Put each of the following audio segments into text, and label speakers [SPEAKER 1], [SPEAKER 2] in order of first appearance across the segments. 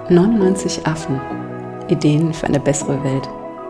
[SPEAKER 1] 99 Affen. Ideen für eine bessere Welt.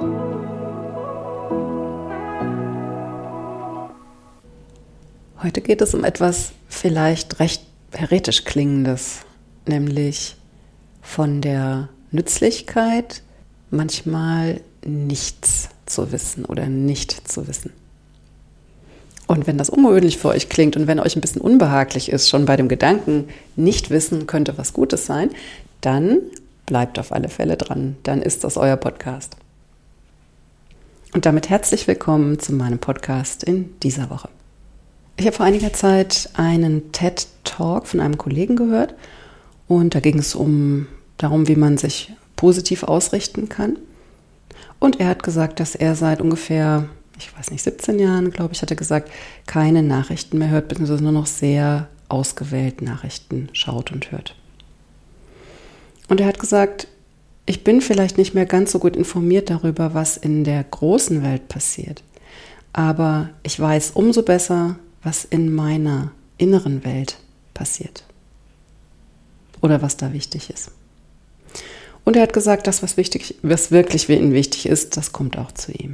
[SPEAKER 1] Heute geht es um etwas vielleicht recht heretisch Klingendes, nämlich von der Nützlichkeit, manchmal nichts zu wissen oder nicht zu wissen. Und wenn das ungewöhnlich für euch klingt und wenn euch ein bisschen unbehaglich ist, schon bei dem Gedanken, nicht wissen könnte was Gutes sein, dann bleibt auf alle Fälle dran. Dann ist das euer Podcast. Und damit herzlich willkommen zu meinem Podcast in dieser Woche. Ich habe vor einiger Zeit einen TED-Talk von einem Kollegen gehört und da ging es darum, wie man sich positiv ausrichten kann. Und er hat gesagt, dass er seit ungefähr 17 Jahren, glaube ich, hat er gesagt, keine Nachrichten mehr hört, beziehungsweise nur noch sehr ausgewählt Nachrichten schaut und hört. Und er hat gesagt, ich bin vielleicht nicht mehr ganz so gut informiert darüber, was in der großen Welt passiert, aber ich weiß umso besser, was in meiner inneren Welt passiert oder was da wichtig ist. Und er hat gesagt, das, was wirklich für ihn wichtig ist, das kommt auch zu ihm.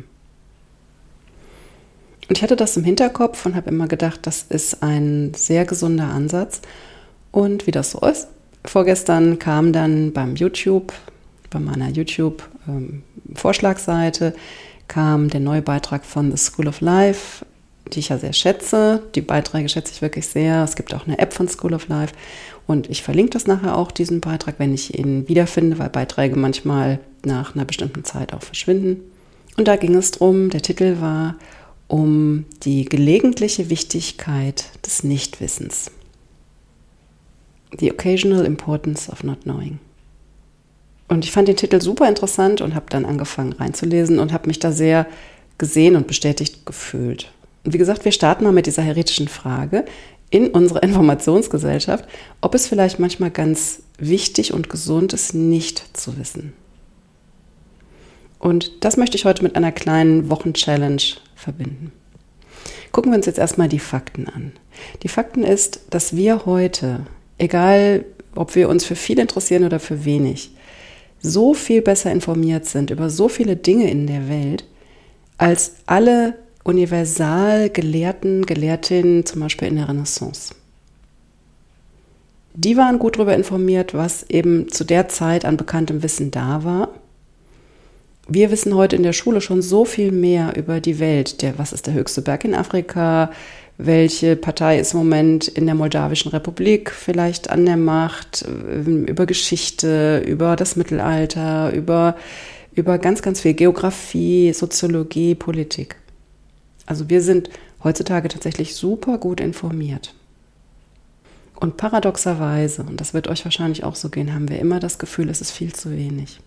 [SPEAKER 1] Und ich hatte das im Hinterkopf und habe immer gedacht, das ist ein sehr gesunder Ansatz. Und wie das so ist, vorgestern kam dann bei meiner YouTube-Vorschlagseite, kam der neue Beitrag von The School of Life, die ich ja sehr schätze. Die Beiträge schätze ich wirklich sehr. Es gibt auch eine App von School of Life. Und ich verlinke das nachher auch, diesen Beitrag, wenn ich ihn wiederfinde, weil Beiträge manchmal nach einer bestimmten Zeit auch verschwinden. Und da ging es drum, der Titel war um die gelegentliche Wichtigkeit des Nichtwissens. The occasional importance of not knowing. Und ich fand den Titel super interessant und habe dann angefangen reinzulesen und habe mich da sehr gesehen und bestätigt gefühlt. Und wie gesagt, wir starten mal mit dieser heretischen Frage in unserer Informationsgesellschaft, ob es vielleicht manchmal ganz wichtig und gesund ist, nicht zu wissen. Und das möchte ich heute mit einer kleinen Wochenchallenge verbinden. Gucken wir uns jetzt erstmal die Fakten an. Die Fakten ist, dass wir heute, egal ob wir uns für viel interessieren oder für wenig, so viel besser informiert sind über so viele Dinge in der Welt, als alle universal Gelehrten, Gelehrtinnen, zum Beispiel in der Renaissance. Die waren gut darüber informiert, was eben zu der Zeit an bekanntem Wissen da war. Wir wissen heute in der Schule schon so viel mehr über die Welt. Was ist der höchste Berg in Afrika? Welche Partei ist im Moment in der Moldawischen Republik vielleicht an der Macht? Über Geschichte, über das Mittelalter, über ganz, ganz viel Geografie, Soziologie, Politik. Also wir sind heutzutage tatsächlich super gut informiert. Und paradoxerweise, und das wird euch wahrscheinlich auch so gehen, haben wir immer das Gefühl, es ist viel zu wenig.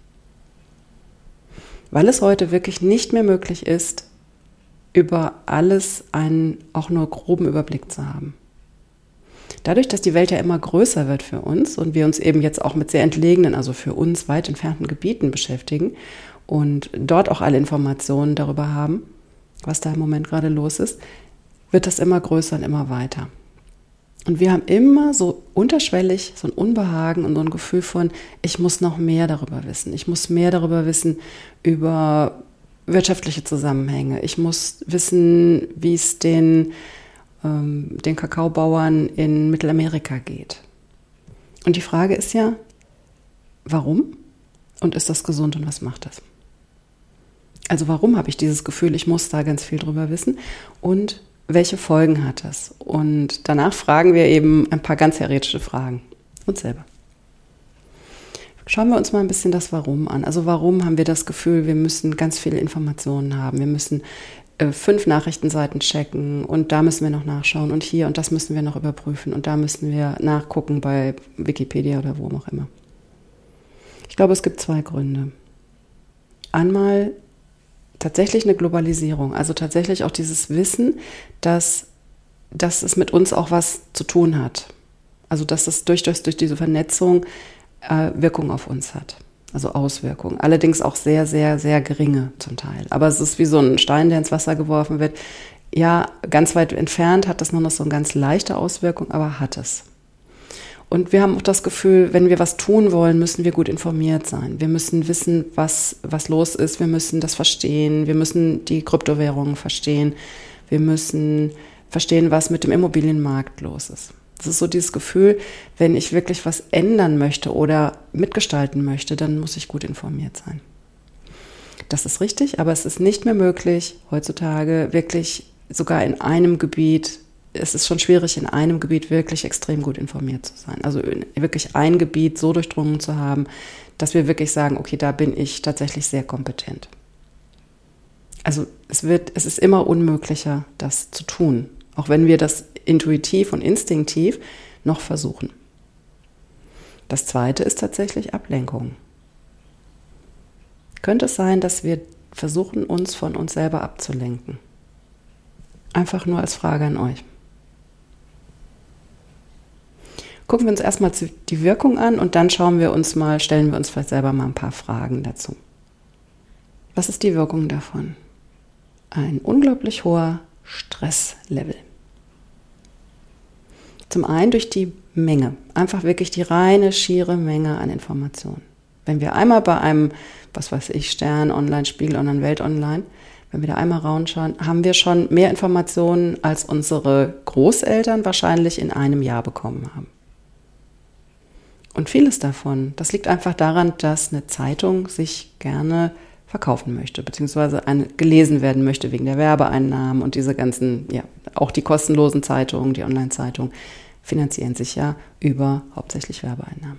[SPEAKER 1] Weil es heute wirklich nicht mehr möglich ist, über alles einen auch nur groben Überblick zu haben. Dadurch, dass die Welt ja immer größer wird für uns und wir uns eben jetzt auch mit sehr entlegenen, also für uns weit entfernten Gebieten beschäftigen und dort auch alle Informationen darüber haben, was da im Moment gerade los ist, wird das immer größer und immer weiter. Und wir haben immer so unterschwellig so ein Unbehagen und so ein Gefühl von, ich muss noch mehr darüber wissen. Ich muss mehr darüber wissen über wirtschaftliche Zusammenhänge. Ich muss wissen, wie es den Kakaobauern in Mittelamerika geht. Und die Frage ist ja, warum? Und ist das gesund und was macht das? Also warum habe ich dieses Gefühl, ich muss da ganz viel drüber wissen? Und welche Folgen hat das? Und danach fragen wir eben ein paar ganz heretische Fragen uns selber. Schauen wir uns mal ein bisschen das Warum an. Also warum haben wir das Gefühl, wir müssen ganz viele Informationen haben? Wir müssen 5 Nachrichtenseiten checken und da müssen wir noch nachschauen und hier und das müssen wir noch überprüfen und da müssen wir nachgucken bei Wikipedia oder wo auch immer. Ich glaube, es gibt 2 Gründe. Einmal tatsächlich eine Globalisierung, also tatsächlich auch dieses Wissen, dass es mit uns auch was zu tun hat. Also dass es durch diese Vernetzung Wirkung auf uns hat, also Auswirkungen. Allerdings auch sehr, sehr, sehr geringe zum Teil. Aber es ist wie so ein Stein, der ins Wasser geworfen wird. Ja, ganz weit entfernt hat das nur noch so eine ganz leichte Auswirkung, aber hat es. Und wir haben auch das Gefühl, wenn wir was tun wollen, müssen wir gut informiert sein. Wir müssen wissen, was los ist. Wir müssen das verstehen. Wir müssen die Kryptowährungen verstehen. Wir müssen verstehen, was mit dem Immobilienmarkt los ist. Das ist so dieses Gefühl, wenn ich wirklich was ändern möchte oder mitgestalten möchte, dann muss ich gut informiert sein. Das ist richtig, aber es ist nicht mehr möglich, heutzutage wirklich sogar in einem Gebiet, es ist schon schwierig, in einem Gebiet wirklich extrem gut informiert zu sein. Also wirklich ein Gebiet so durchdrungen zu haben, dass wir wirklich sagen, okay, da bin ich tatsächlich sehr kompetent. Also es ist immer unmöglicher, das zu tun, auch wenn wir das intuitiv und instinktiv noch versuchen. Das Zweite ist tatsächlich Ablenkung. Könnte es sein, dass wir versuchen, uns von uns selber abzulenken? Einfach nur als Frage an euch. Gucken wir uns erstmal die Wirkung an und dann stellen wir uns vielleicht selber mal ein paar Fragen dazu. Was ist die Wirkung davon? Ein unglaublich hoher Stresslevel. Zum einen durch die Menge, einfach wirklich die reine, schiere Menge an Informationen. Wenn wir einmal bei einem, Stern Online, Spiegel Online, Welt Online, wenn wir da einmal rausschauen, haben wir schon mehr Informationen, als unsere Großeltern wahrscheinlich in einem Jahr bekommen haben. Und vieles davon, das liegt einfach daran, dass eine Zeitung sich gerne verkaufen möchte, beziehungsweise gelesen werden möchte wegen der Werbeeinnahmen und diese ganzen, auch die kostenlosen Zeitungen, die Online-Zeitungen, finanzieren sich ja über hauptsächlich Werbeeinnahmen.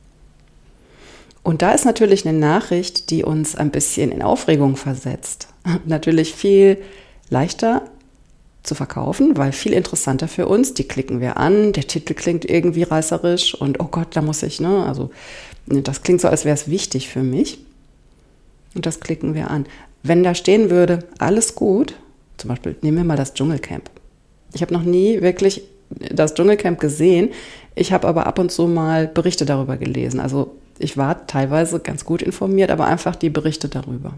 [SPEAKER 1] Und da ist natürlich eine Nachricht, die uns ein bisschen in Aufregung versetzt, natürlich viel leichter zu verkaufen, weil viel interessanter für uns. Die klicken wir an, der Titel klingt irgendwie reißerisch und oh Gott, da muss ich, also das klingt so, als wäre es wichtig für mich. Und das klicken wir an. Wenn da stehen würde, alles gut, zum Beispiel nehmen wir mal das Dschungelcamp. Ich habe noch nie wirklich das Dschungelcamp gesehen, ich habe aber ab und zu mal Berichte darüber gelesen. Also ich war teilweise ganz gut informiert, aber einfach die Berichte darüber.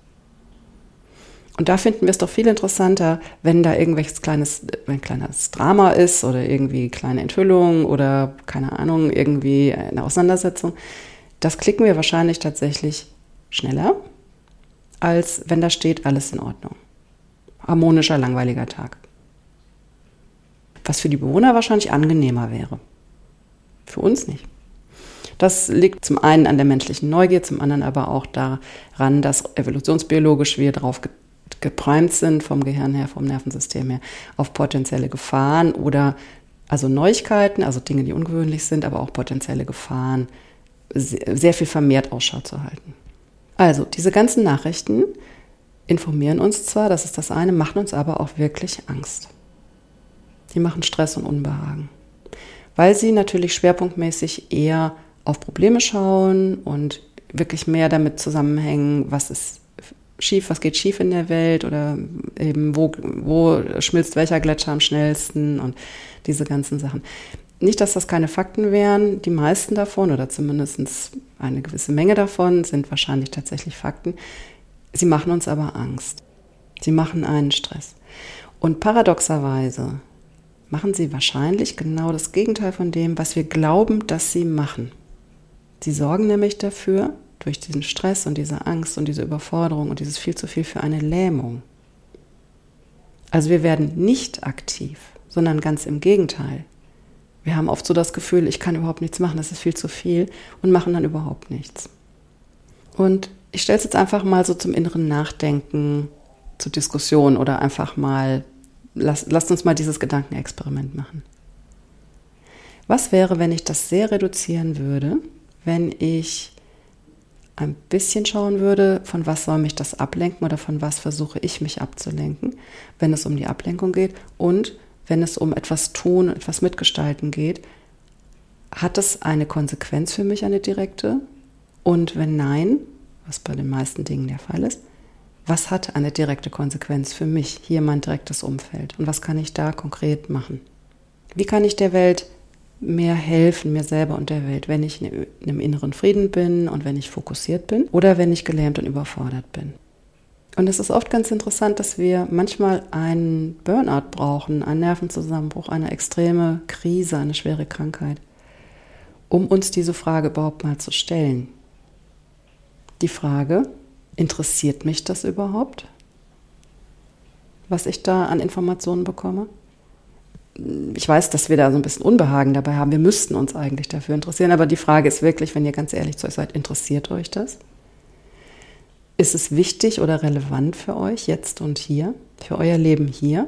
[SPEAKER 1] Und da finden wir es doch viel interessanter, wenn da ein kleines Drama ist oder irgendwie kleine Enthüllung oder keine Ahnung, irgendwie eine Auseinandersetzung. Das klicken wir wahrscheinlich tatsächlich schneller, als wenn da steht, alles in Ordnung. Harmonischer, langweiliger Tag. Was für die Bewohner wahrscheinlich angenehmer wäre. Für uns nicht. Das liegt zum einen an der menschlichen Neugier, zum anderen aber auch daran, dass evolutionsbiologisch wir darauf geprimed sind, vom Gehirn her, vom Nervensystem her, auf potenzielle Gefahren oder also Neuigkeiten, also Dinge, die ungewöhnlich sind, aber auch potenzielle Gefahren, sehr viel vermehrt Ausschau zu halten. Also diese ganzen Nachrichten informieren uns zwar, das ist das eine, machen uns aber auch wirklich Angst. Die machen Stress und Unbehagen, weil sie natürlich schwerpunktmäßig eher auf Probleme schauen und wirklich mehr damit zusammenhängen, was geht schief in der Welt oder eben wo schmilzt welcher Gletscher am schnellsten und diese ganzen Sachen. Nicht, dass das keine Fakten wären, die meisten davon oder zumindest eine gewisse Menge davon sind wahrscheinlich tatsächlich Fakten. Sie machen uns aber Angst. Sie machen einen Stress. Und paradoxerweise machen sie wahrscheinlich genau das Gegenteil von dem, was wir glauben, dass sie machen. Sie sorgen nämlich dafür, durch diesen Stress und diese Angst und diese Überforderung und dieses viel zu viel für eine Lähmung. Also wir werden nicht aktiv, sondern ganz im Gegenteil. Wir haben oft so das Gefühl, ich kann überhaupt nichts machen, das ist viel zu viel und machen dann überhaupt nichts. Und ich stelle es jetzt einfach mal so zum inneren Nachdenken, zur Diskussion oder einfach mal, lasst uns mal dieses Gedankenexperiment machen. Was wäre, wenn ich das sehr reduzieren würde, wenn ich ein bisschen schauen würde, von was soll mich das ablenken oder von was versuche ich mich abzulenken, wenn es um die Ablenkung geht und wenn es um etwas tun, etwas mitgestalten geht, hat es eine Konsequenz für mich, eine direkte? Und wenn nein, was bei den meisten Dingen der Fall ist, was hat eine direkte Konsequenz für mich, hier mein direktes Umfeld? Und was kann ich da konkret machen? Wie kann ich der Welt mehr helfen, mir selber und der Welt, wenn ich in einem inneren Frieden bin und wenn ich fokussiert bin oder wenn ich gelähmt und überfordert bin? Und es ist oft ganz interessant, dass wir manchmal einen Burnout brauchen, einen Nervenzusammenbruch, eine extreme Krise, eine schwere Krankheit, um uns diese Frage überhaupt mal zu stellen. Die Frage, interessiert mich das überhaupt, was ich da an Informationen bekomme? Ich weiß, dass wir da so ein bisschen Unbehagen dabei haben. Wir müssten uns eigentlich dafür interessieren. Aber die Frage ist wirklich, wenn ihr ganz ehrlich zu euch seid, interessiert euch das? Ist es wichtig oder relevant für euch jetzt und hier, für euer Leben hier?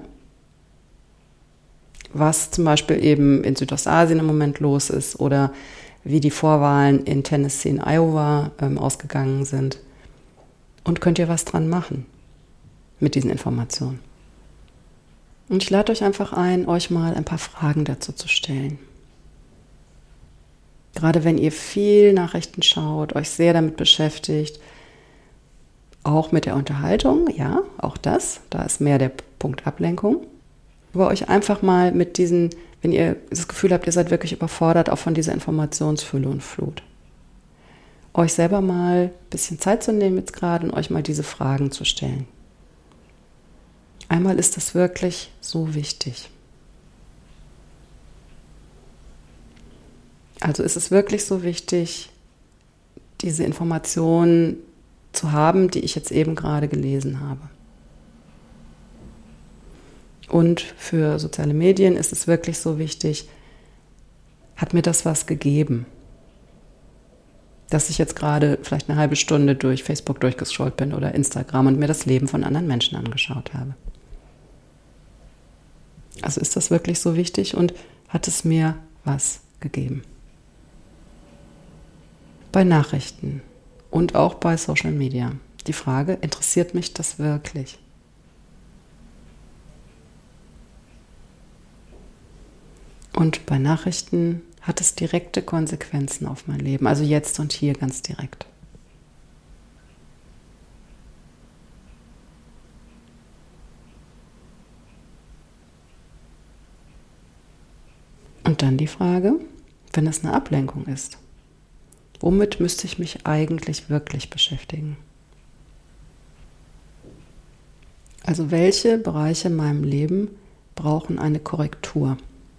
[SPEAKER 1] Was zum Beispiel eben in Südostasien im Moment los ist oder wie die Vorwahlen in Tennessee und Iowa ausgegangen sind. Und könnt ihr was dran machen mit diesen Informationen? Und ich lade euch einfach ein, euch mal ein paar Fragen dazu zu stellen. Gerade wenn ihr viel Nachrichten schaut, euch sehr damit beschäftigt, auch mit der Unterhaltung, ja, auch das, da ist mehr der Punkt Ablenkung. Aber euch einfach mal mit diesen, wenn ihr das Gefühl habt, ihr seid wirklich überfordert, auch von dieser Informationsfülle und Flut, euch selber mal ein bisschen Zeit zu nehmen jetzt gerade und euch mal diese Fragen zu stellen. Einmal ist das wirklich so wichtig. Also ist es wirklich so wichtig, diese Informationen zu haben, die ich jetzt eben gerade gelesen habe. Und für soziale Medien ist es wirklich so wichtig, hat mir das was gegeben? Dass ich jetzt gerade vielleicht eine halbe Stunde durch Facebook durchgescrollt bin oder Instagram und mir das Leben von anderen Menschen angeschaut habe. Also ist das wirklich so wichtig und hat es mir was gegeben? Bei Nachrichten und auch bei Social Media. Die Frage, interessiert mich das wirklich? Und bei Nachrichten hat es direkte Konsequenzen auf mein Leben, also jetzt und hier ganz direkt. Und dann die Frage, wenn es eine Ablenkung ist, womit müsste ich mich eigentlich wirklich beschäftigen? Also welche Bereiche in meinem Leben brauchen eine Korrektur?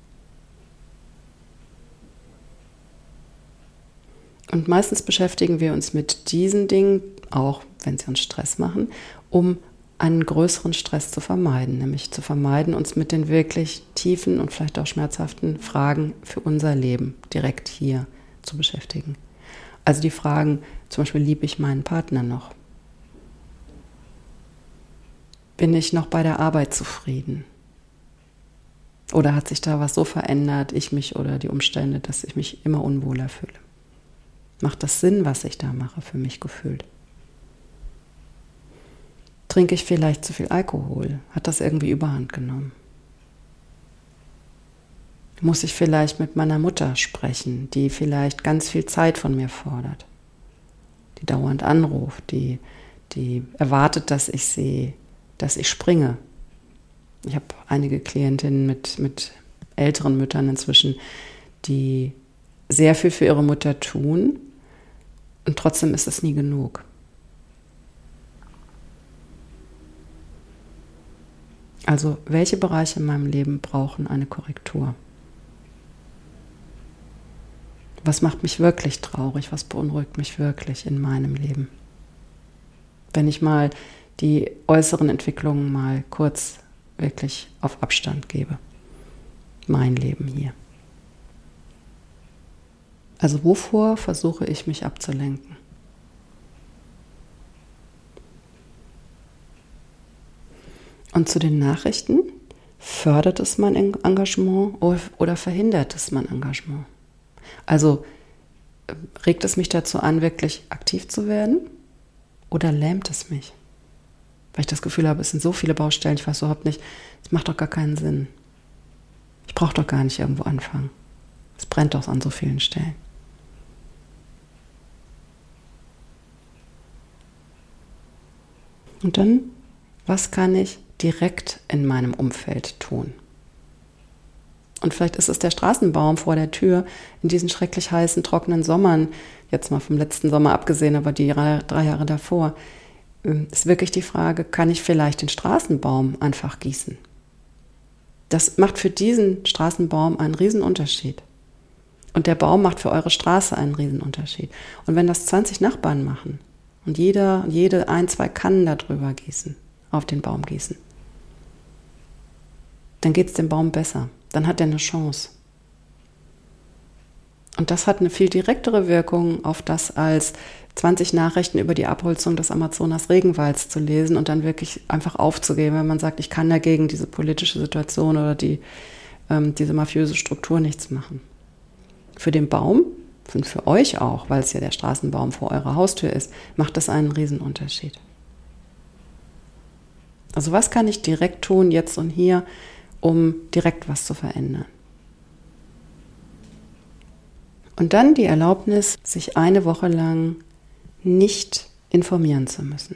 [SPEAKER 1] Und meistens beschäftigen wir uns mit diesen Dingen, auch wenn sie uns Stress machen, um einen größeren Stress zu vermeiden, nämlich zu vermeiden, uns mit den wirklich tiefen und vielleicht auch schmerzhaften Fragen für unser Leben direkt hier zu beschäftigen. Also die Fragen, zum Beispiel, liebe ich meinen Partner noch? Bin ich noch bei der Arbeit zufrieden? Oder hat sich da was so verändert, ich mich oder die Umstände, dass ich mich immer unwohler fühle? Macht das Sinn, was ich da mache, für mich gefühlt? Trinke ich vielleicht zu viel Alkohol? Hat das irgendwie Überhand genommen? Muss ich vielleicht mit meiner Mutter sprechen, die vielleicht ganz viel Zeit von mir fordert, die dauernd anruft, die erwartet, dass ich springe. Ich habe einige Klientinnen mit älteren Müttern inzwischen, die sehr viel für ihre Mutter tun und trotzdem ist es nie genug. Also, welche Bereiche in meinem Leben brauchen eine Korrektur? Was macht mich wirklich traurig? Was beunruhigt mich wirklich in meinem Leben? Wenn ich mal die äußeren Entwicklungen mal kurz wirklich auf Abstand gebe. Mein Leben hier. Also, wovor versuche ich mich abzulenken? Und zu den Nachrichten, fördert es mein Engagement oder verhindert es mein Engagement? Also regt es mich dazu an, wirklich aktiv zu werden oder lähmt es mich? Weil ich das Gefühl habe, es sind so viele Baustellen, ich weiß überhaupt nicht, es macht doch gar keinen Sinn. Ich brauche doch gar nicht irgendwo anfangen. Es brennt doch an so vielen Stellen. Und dann, was kann ich direkt in meinem Umfeld tun? Und vielleicht ist es der Straßenbaum vor der Tür in diesen schrecklich heißen, trockenen Sommern, jetzt mal vom letzten Sommer abgesehen, aber die 3 Jahre davor, ist wirklich die Frage, kann ich vielleicht den Straßenbaum einfach gießen? Das macht für diesen Straßenbaum einen riesen Unterschied. Und der Baum macht für eure Straße einen Riesenunterschied. Und wenn das 20 Nachbarn machen und jede 1-2 Kannen darüber gießen, auf den Baum gießen, dann geht es dem Baum besser. Dann hat er eine Chance. Und das hat eine viel direktere Wirkung auf das, als 20 Nachrichten über die Abholzung des Amazonas-Regenwalds zu lesen und dann wirklich einfach aufzugeben, wenn man sagt, ich kann dagegen diese politische Situation oder diese mafiöse Struktur nichts machen. Für den Baum und für euch auch, weil es ja der Straßenbaum vor eurer Haustür ist, macht das einen Riesenunterschied. Also was kann ich direkt tun, jetzt und hier, um direkt was zu verändern? Und dann die Erlaubnis, sich eine Woche lang nicht informieren zu müssen.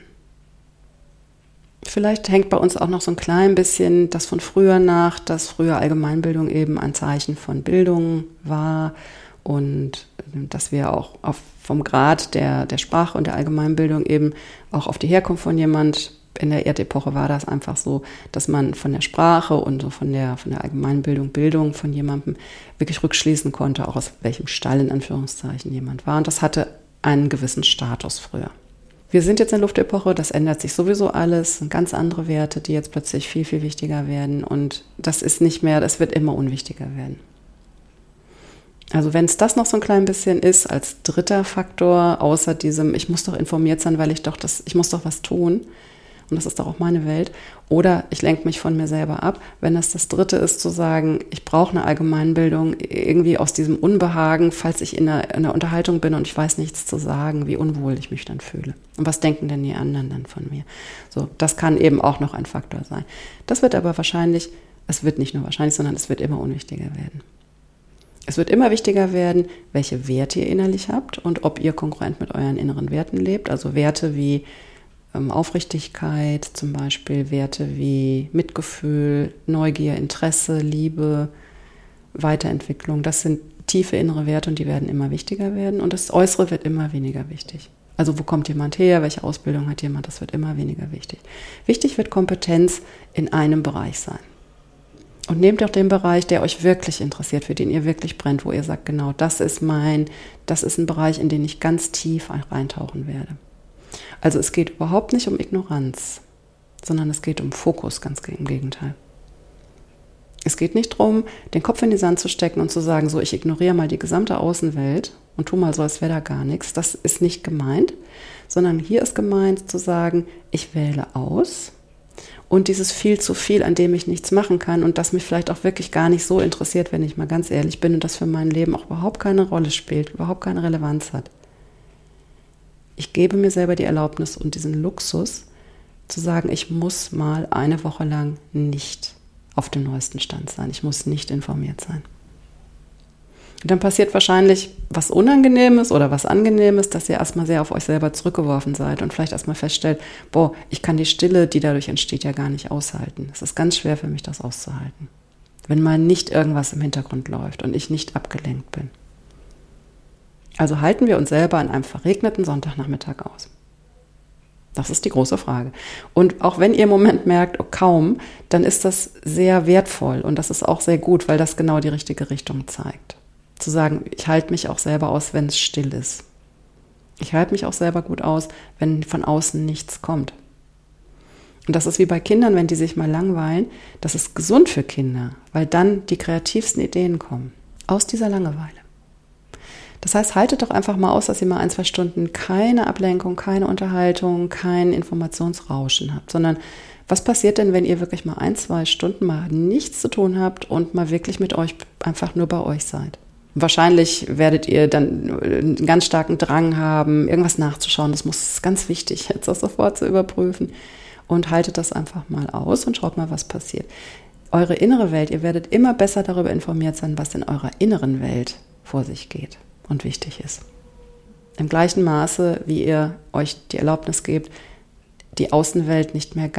[SPEAKER 1] Vielleicht hängt bei uns auch noch so ein klein bisschen das von früher nach, dass früher Allgemeinbildung eben ein Zeichen von Bildung war und dass wir auch vom Grad der Sprache und der Allgemeinbildung eben auch auf die Herkunft von jemand, in der Erdepoche war das einfach so, dass man von der Sprache und so von der Allgemeinbildung von jemandem wirklich rückschließen konnte, auch aus welchem Stall in Anführungszeichen jemand war. Und das hatte einen gewissen Status früher. Wir sind jetzt in der Luftepoche, das ändert sich sowieso alles, sind ganz andere Werte, die jetzt plötzlich viel, viel wichtiger werden. Und das ist nicht mehr, das wird immer unwichtiger werden. Also wenn es das noch so ein klein bisschen ist, als dritter Faktor, außer diesem, ich muss doch informiert sein, weil ich muss doch was tun, und das ist doch auch meine Welt, oder ich lenke mich von mir selber ab, wenn das dritte ist, zu sagen, ich brauche eine Allgemeinbildung, irgendwie aus diesem Unbehagen, falls ich in einer Unterhaltung bin und ich weiß nichts zu sagen, wie unwohl ich mich dann fühle. Und was denken denn die anderen dann von mir? So, das kann eben auch noch ein Faktor sein. Das wird aber wahrscheinlich, es wird nicht nur wahrscheinlich, sondern es wird immer unwichtiger werden. Es wird immer wichtiger werden, welche Werte ihr innerlich habt und ob ihr kongruent mit euren inneren Werten lebt, also Werte wie Aufrichtigkeit, zum Beispiel Werte wie Mitgefühl, Neugier, Interesse, Liebe, Weiterentwicklung. Das sind tiefe innere Werte und die werden immer wichtiger werden und das Äußere wird immer weniger wichtig. Also wo kommt jemand her, welche Ausbildung hat jemand, das wird immer weniger wichtig. Wichtig wird Kompetenz in einem Bereich sein. Und nehmt auch den Bereich, der euch wirklich interessiert, für den ihr wirklich brennt, wo ihr sagt, genau, das ist ein Bereich, in den ich ganz tief reintauchen werde. Also es geht überhaupt nicht um Ignoranz, sondern es geht um Fokus, ganz im Gegenteil. Es geht nicht darum, den Kopf in den Sand zu stecken und zu sagen, so, ich ignoriere mal die gesamte Außenwelt und tu mal so, als wäre da gar nichts. Das ist nicht gemeint, sondern hier ist gemeint zu sagen, ich wähle aus und dieses viel zu viel, an dem ich nichts machen kann und das mich vielleicht auch wirklich gar nicht so interessiert, wenn ich mal ganz ehrlich bin und das für mein Leben auch überhaupt keine Rolle spielt, überhaupt keine Relevanz hat. Ich gebe mir selber die Erlaubnis und diesen Luxus zu sagen, ich muss mal eine Woche lang nicht auf dem neuesten Stand sein. Ich muss nicht informiert sein. Und dann passiert wahrscheinlich was Unangenehmes oder was Angenehmes, dass ihr erstmal sehr auf euch selber zurückgeworfen seid und vielleicht erstmal feststellt, ich kann die Stille, die dadurch entsteht, ja gar nicht aushalten. Es ist ganz schwer für mich, das auszuhalten. Wenn mal nicht irgendwas im Hintergrund läuft und ich nicht abgelenkt bin. Also halten wir uns selber an einem verregneten Sonntagnachmittag aus? Das ist die große Frage. Und auch wenn ihr im Moment merkt, kaum, dann ist das sehr wertvoll und das ist auch sehr gut, weil das genau die richtige Richtung zeigt. Zu sagen, ich halte mich auch selber aus, wenn es still ist. Ich halte mich auch selber gut aus, wenn von außen nichts kommt. Und das ist wie bei Kindern, wenn die sich mal langweilen. Das ist gesund für Kinder, weil dann die kreativsten Ideen kommen. Aus dieser Langeweile. Das heißt, haltet doch einfach mal aus, dass ihr mal 1-2 Stunden keine Ablenkung, keine Unterhaltung, kein Informationsrauschen habt, sondern was passiert denn, wenn ihr wirklich mal 1-2 Stunden mal nichts zu tun habt und mal wirklich mit euch einfach nur bei euch seid? Wahrscheinlich werdet ihr dann einen ganz starken Drang haben, irgendwas nachzuschauen. Das ist ganz wichtig, jetzt auch sofort zu überprüfen. Und haltet das einfach mal aus und schaut mal, was passiert. Eure innere Welt, ihr werdet immer besser darüber informiert sein, was in eurer inneren Welt vor sich geht und wichtig ist. Im gleichen Maße, wie ihr euch die Erlaubnis gebt, die Außenwelt nicht mehr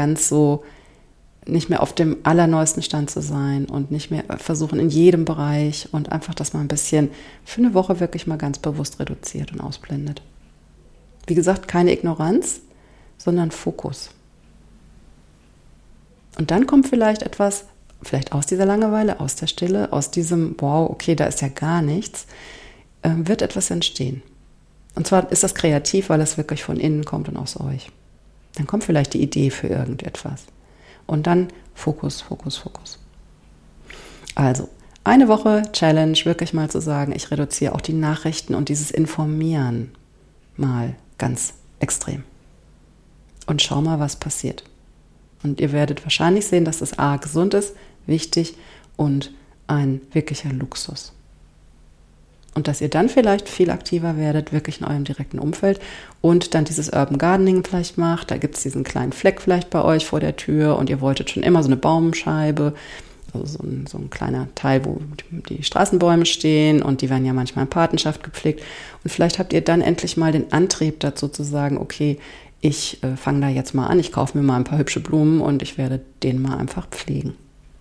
[SPEAKER 1] auf dem allerneuesten Stand zu sein und nicht mehr versuchen in jedem Bereich und einfach das mal ein bisschen für eine Woche wirklich mal ganz bewusst reduziert und ausblendet. Wie gesagt, keine Ignoranz, sondern Fokus. Und dann kommt vielleicht etwas vielleicht aus dieser Langeweile, aus der Stille, aus diesem, wow, okay, da ist ja gar nichts, wird etwas entstehen. Und zwar ist das kreativ, weil es wirklich von innen kommt und aus euch. Dann kommt vielleicht die Idee für irgendetwas. Und dann Fokus, Fokus, Fokus. Also, eine Woche Challenge, wirklich mal zu sagen, ich reduziere auch die Nachrichten und dieses Informieren mal ganz extrem. Und schau mal, was passiert. Und ihr werdet wahrscheinlich sehen, dass das A gesund ist, wichtig und ein wirklicher Luxus. Und dass ihr dann vielleicht viel aktiver werdet, wirklich in eurem direkten Umfeld und dann dieses Urban Gardening vielleicht macht. Da gibt es diesen kleinen Fleck vielleicht bei euch vor der Tür und ihr wolltet schon immer so eine Baumscheibe, also so ein kleiner Teil, wo die Straßenbäume stehen und die werden ja manchmal in Patenschaft gepflegt. Und vielleicht habt ihr dann endlich mal den Antrieb dazu zu sagen, okay, ich fange da jetzt mal an, ich kaufe mir mal ein paar hübsche Blumen und ich werde den mal einfach pflegen.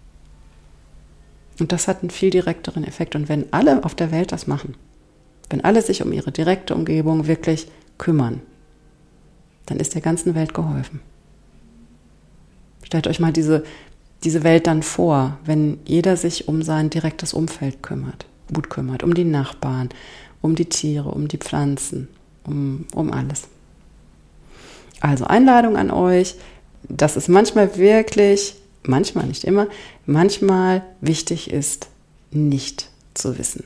[SPEAKER 1] Und das hat einen viel direkteren Effekt. Und wenn alle auf der Welt das machen, wenn alle sich um ihre direkte Umgebung wirklich kümmern, dann ist der ganzen Welt geholfen. Stellt euch mal diese Welt dann vor, wenn jeder sich um sein direktes Umfeld gut kümmert, um die Nachbarn, um die Tiere, um die Pflanzen, um alles. Also Einladung an euch, dass es manchmal wirklich, manchmal nicht immer, manchmal wichtig ist, nicht zu wissen.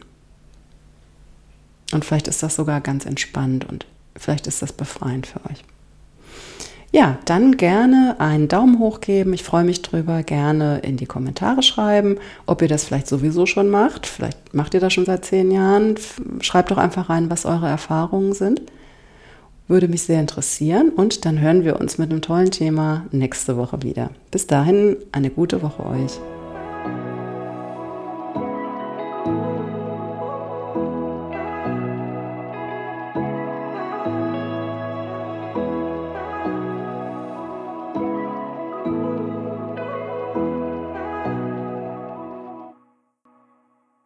[SPEAKER 1] Und vielleicht ist das sogar ganz entspannt und vielleicht ist das befreiend für euch. Ja, dann gerne einen Daumen hoch geben. Ich freue mich drüber. Gerne in die Kommentare schreiben, ob ihr das vielleicht sowieso schon macht. Vielleicht macht ihr das schon seit 10 Jahren. Schreibt doch einfach rein, was eure Erfahrungen sind. Würde mich sehr interessieren. Und dann hören wir uns mit einem tollen Thema nächste Woche wieder. Bis dahin, eine gute Woche euch.